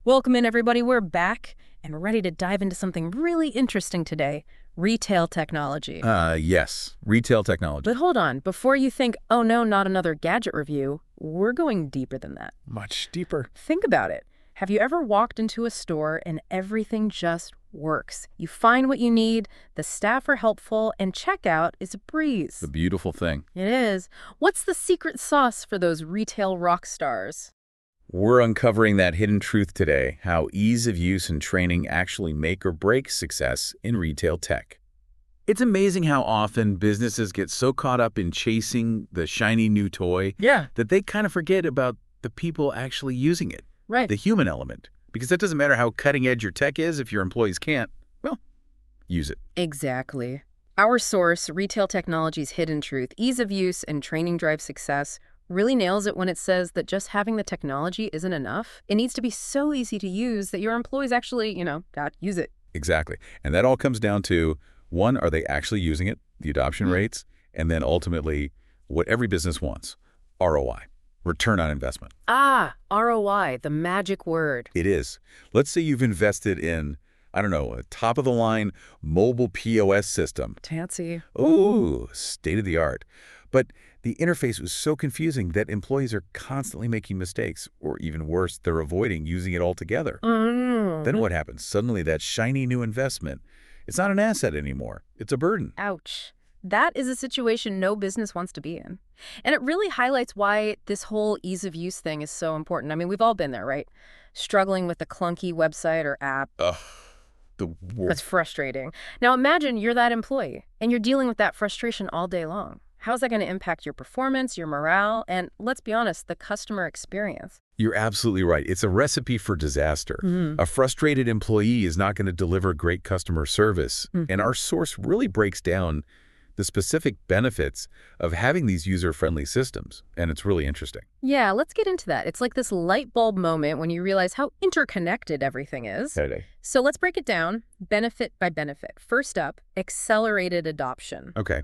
Welcome in, everybody. We're back and ready to dive into something really interesting today, retail technology. Yes, retail technology. But hold on, before you think, oh no, not another gadget review, we're going deeper than that. Much deeper. Think about it. Have you ever walked into a store and everything just works? You find what you need, the staff are helpful, and checkout is a breeze. The beautiful thing. It is. What's the secret sauce for those retail rock stars? We're uncovering that hidden truth today, how ease of use and training actually make or break success in retail tech. It's amazing how often businesses get so caught up in chasing the shiny new toy that they kind of forget about the people actually using it. Right. The human element. Because it doesn't matter how cutting edge your tech is if your employees can't, well, use it. Exactly. Our source, Retail Technology's Hidden Truth, Ease of Use and Training Drive Success, really nails it when it says that just having the technology isn't enough. It needs to be so easy to use that your employees actually, use it. Exactly. And that all comes down to, one, are they actually using it, the adoption rates, and then ultimately what every business wants, ROI, return on investment. Ah, ROI, the magic word. It is. Let's say you've invested in, I don't know, a top-of-the-line mobile POS system. Fancy. Ooh, state-of-the-art. But the interface was so confusing that employees are constantly making mistakes, or even worse, they're avoiding using it altogether. Then what happens? Suddenly that shiny new investment, it's not an asset anymore. It's a burden. Ouch. That is a situation no business wants to be in. And it really highlights why this whole ease of use thing is so important. I mean, we've all been there, right? Struggling with a clunky website or app. Ugh, the worst. That's frustrating. Now imagine you're that employee and you're dealing with that frustration all day long. How's that going to impact your performance, your morale, and let's be honest, the customer experience? You're absolutely right. It's a recipe for disaster. A frustrated employee is not going to deliver great customer service. And our source really breaks down the specific benefits of having these user-friendly systems. And it's really interesting. Yeah, let's get into that. It's like this light bulb moment when you realize how interconnected everything is. So let's break it down benefit by benefit. First up, accelerated adoption. Okay.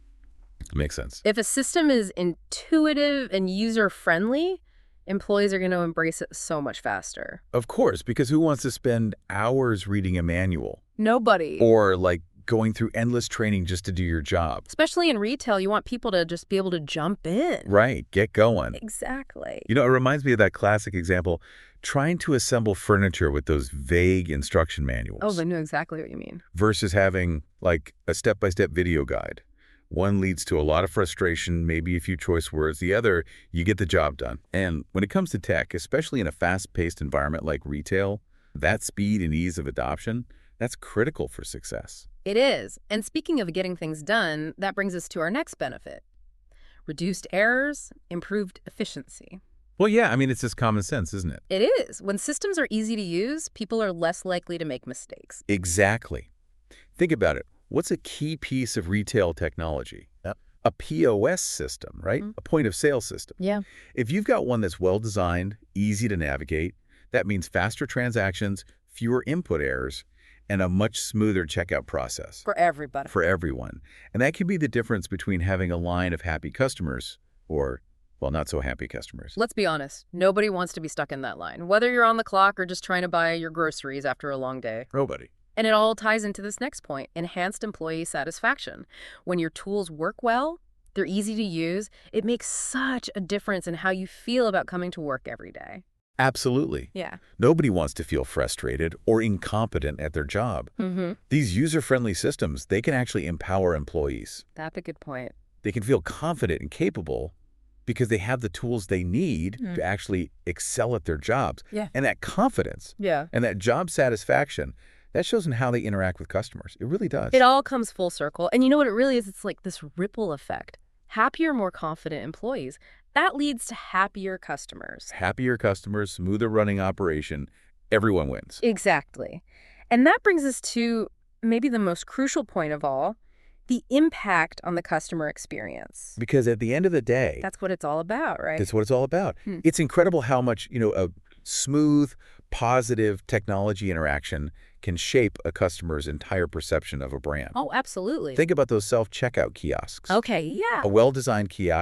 Makes sense. If a system is intuitive and user-friendly, employees are going to embrace it so much faster. Of course, because who wants to spend hours reading a manual? Nobody. Or like going through endless training just to do your job? Especially in retail, you want people to just be able to jump in. Right, get going. Exactly. You know, it reminds me of that classic example, trying to assemble furniture with those vague instruction manuals. Oh, I know exactly what you mean. Versus having like a step-by-step video guide. One leads to a lot of frustration, maybe a few choice words. The other, you get the job done. And when it comes to tech, especially in a fast-paced environment like retail, that speed and ease of adoption, that's critical for success. It is. And speaking of getting things done, that brings us to our next benefit. Reduced errors, improved efficiency. Well, yeah, I mean, it's just common sense, isn't it? It is. When systems are easy to use, people are less likely to make mistakes. Exactly. Think about it. What's a key piece of retail technology? Yep. A POS system, right? A point of sale system. Yeah. If you've got one that's well designed, easy to navigate, that means faster transactions, fewer input errors, and a much smoother checkout process. For everybody. For everyone. And that can be the difference between having a line of happy customers or, well, not so happy customers. Let's be honest. Nobody wants to be stuck in that line, whether you're on the clock or just trying to buy your groceries after a long day. Nobody. And it all ties into this next point, enhanced employee satisfaction. When your tools work well, they're easy to use, it makes such a difference in how you feel about coming to work every day. Absolutely. Yeah. Nobody wants to feel frustrated or incompetent at their job. These user-friendly systems, they can actually empower employees. That's a good point. They can feel confident and capable because they have the tools they need to actually excel at their jobs. Yeah. And that confidence and that job satisfaction, that shows in how they interact with customers. It really does. It all comes full circle. And you know what it really is? It's like this ripple effect. Happier, more confident employees. That leads to happier customers. Happier customers, smoother running operation, everyone wins. Exactly. And that brings us to maybe the most crucial point of all, the impact on the customer experience. Because at the end of the day, That's what it's all about, right? that's what it's all about. It's incredible how much, a smooth, positive technology interaction can shape a customer's entire perception of a brand. Oh, absolutely. Think about those self-checkout kiosks. Okay, yeah. A well-designed kiosk,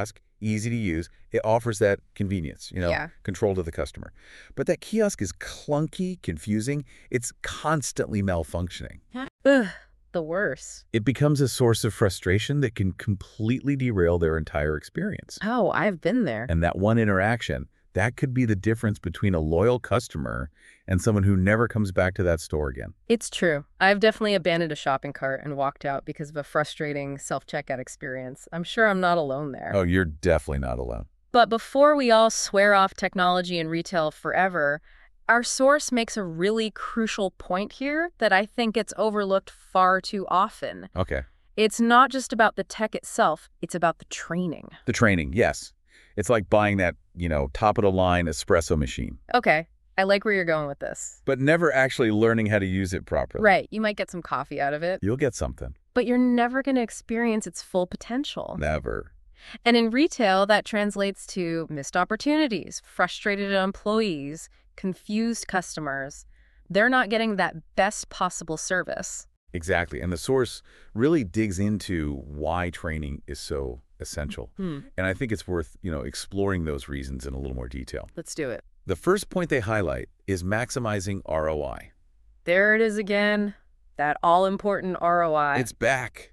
easy to use. It offers that convenience, Yeah. control to the customer. But that kiosk is clunky, confusing. It's constantly malfunctioning. Ugh, the worst. It becomes a source of frustration that can completely derail their entire experience. Oh, I've been there. And that one interaction, that could be the difference between a loyal customer and someone who never comes back to that store again. It's true. I've definitely abandoned a shopping cart and walked out because of a frustrating self-checkout experience. I'm sure I'm not alone there. Oh, you're definitely not alone. But before we all swear off technology and retail forever, our source makes a really crucial point here that I think gets overlooked far too often. Okay. It's not just about the tech itself, it's about the training. The training, yes. It's like buying that, top-of-the-line espresso machine, Okay, I like where you're going with this. but never actually learning how to use it properly. Right, you might get some coffee out of it, You'll get something. but you're never going to experience its full potential. Never. And in retail, that translates to missed opportunities, frustrated employees, confused customers. They're not getting that best possible service. Exactly. And the source really digs into why training is so essential. And I think it's worth, exploring those reasons in a little more detail. Let's do it. The first point they highlight is maximizing ROI. There it is again, that all-important ROI. It's back.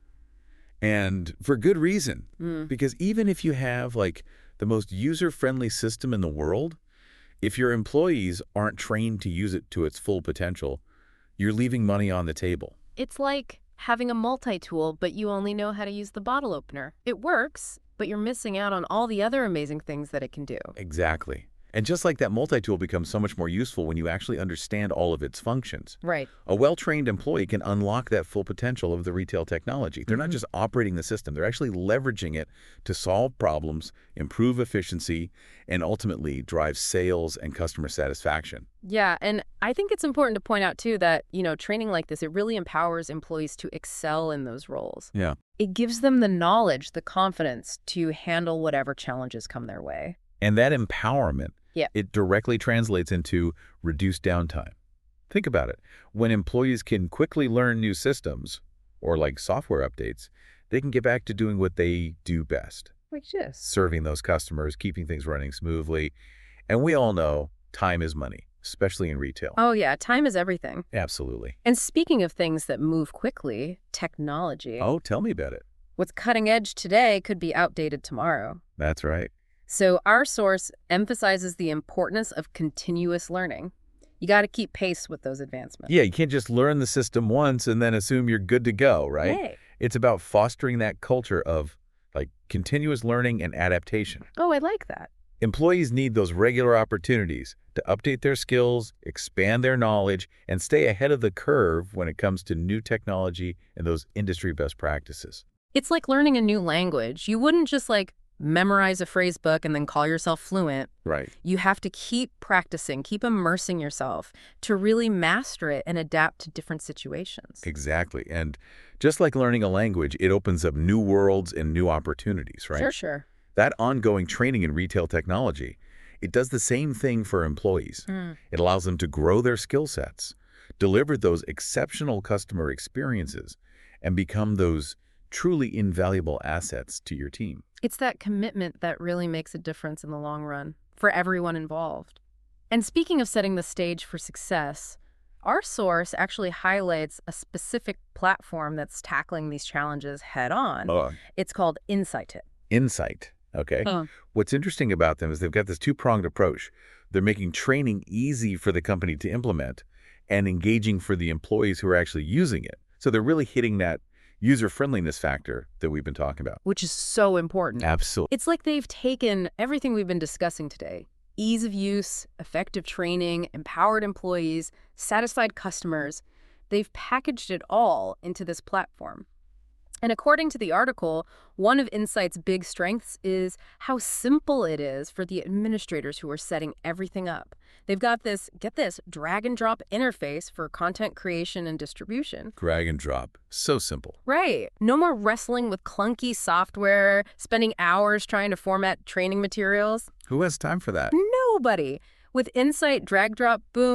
And for good reason. Because even if you have, the most user-friendly system in the world, if your employees aren't trained to use it to its full potential, you're leaving money on the table. It's like having a multi-tool, but you only know how to use the bottle opener. It works, but you're missing out on all the other amazing things that it can do. Exactly. And just like that multi-tool becomes so much more useful when you actually understand all of its functions. Right. A well-trained employee can unlock that full potential of the retail technology. They're not just operating the system, they're actually leveraging it to solve problems, improve efficiency, and ultimately drive sales and customer satisfaction. Yeah, and I think it's important to point out, too, that, training like this, it really empowers employees to excel in those roles. Yeah. It gives them the knowledge, the confidence to handle whatever challenges come their way. And that empowerment, Yeah. it directly translates into reduced downtime. Think about it. When employees can quickly learn new systems, or software updates, they can get back to doing what they do best. Like this. Serving those customers, keeping things running smoothly. And we all know time is money, especially in retail. Oh, yeah, time is everything. Absolutely. And speaking of things that move quickly, technology. Oh, tell me about it. What's cutting edge today could be outdated tomorrow. That's right. So our source emphasizes the importance of continuous learning. You got to keep pace with those advancements. Yeah, you can't just learn the system once and then assume you're good to go, right? Hey. It's about fostering that culture of continuous learning and adaptation. Oh, I like that. Employees need those regular opportunities to update their skills, expand their knowledge, and stay ahead of the curve when it comes to new technology and those industry best practices. It's like learning a new language. You wouldn't just memorize a phrase book and then call yourself fluent. Right. You have to keep practicing, keep immersing yourself to really master it and adapt to different situations. Exactly. And just like learning a language, it opens up new worlds and new opportunities, right? Sure. That ongoing training in retail technology, it does the same thing for employees. It allows them to grow their skill sets, deliver those exceptional customer experiences, and become those truly invaluable assets to your team. It's that commitment that really makes a difference in the long run for everyone involved. And speaking of setting the stage for success, our source actually highlights a specific platform that's tackling these challenges head on. It's called Insight. Insight. Okay. What's interesting about them is they've got this two-pronged approach. They're making training easy for the company to implement and engaging for the employees who are actually using it. So they're really hitting that user-friendliness factor that we've been talking about. Which is so important. Absolutely. It's like they've taken everything we've been discussing today, ease of use, effective training, empowered employees, satisfied customers. They've packaged it all into this platform. And according to the article, one of Insight's big strengths is how simple it is for the administrators who are setting everything up. They've got this, get this, drag and drop interface for content creation and distribution. Drag and drop. So simple. Right. No more wrestling with clunky software, spending hours trying to format training materials. Who has time for that? Nobody. With Insight, drag, drop, boom,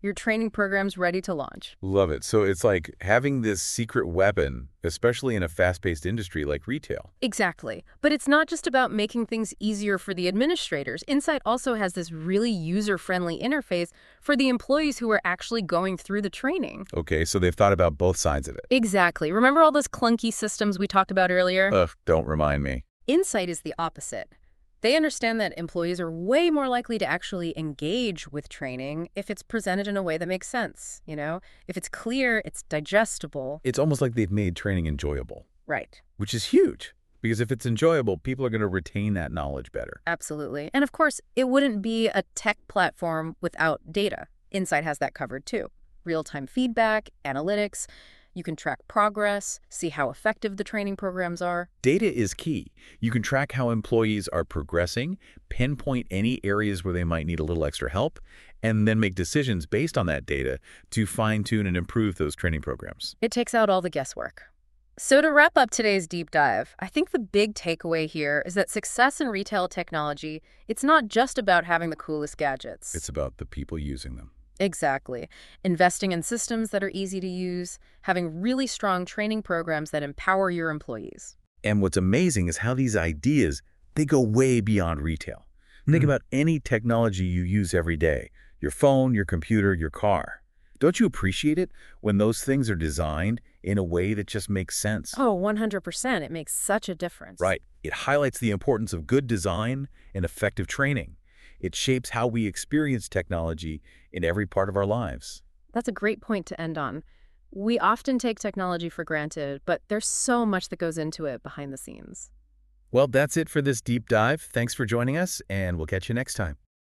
your training program's ready to launch. Love it. So it's like having this secret weapon, especially in a fast-paced industry like retail. Exactly. But it's not just about making things easier for the administrators. Insight also has this really user-friendly interface for the employees who are actually going through the training. Okay, so they've thought about both sides of it. Exactly. Remember all those clunky systems we talked about earlier? Ugh, don't remind me. Insight is the opposite. They understand that employees are way more likely to actually engage with training if it's presented in a way that makes sense, If it's clear, it's digestible. It's almost like they've made training enjoyable, Right. which is huge. Because if it's enjoyable, people are going to retain that knowledge better. Absolutely. And of course, it wouldn't be a tech platform without data. Insight has that covered too. Real-time feedback, analytics. You can track progress, see how effective the training programs are. Data is key. You can track how employees are progressing, pinpoint any areas where they might need a little extra help, and then make decisions based on that data to fine-tune and improve those training programs. It takes out all the guesswork. So to wrap up today's deep dive, I think the big takeaway here is that success in retail technology, it's not just about having the coolest gadgets. It's about the people using them. Exactly. Investing in systems that are easy to use, having really strong training programs that empower your employees. And what's amazing is how these ideas, they go way beyond retail. Think about any technology you use every day, your phone, your computer, your car. Don't you appreciate it when those things are designed in a way that just makes sense? Oh, 100%. It makes such a difference. Right. It highlights the importance of good design and effective training. It shapes how we experience technology in every part of our lives. That's a great point to end on. We often take technology for granted, but there's so much that goes into it behind the scenes. Well, that's it for this deep dive. Thanks for joining us, and we'll catch you next time.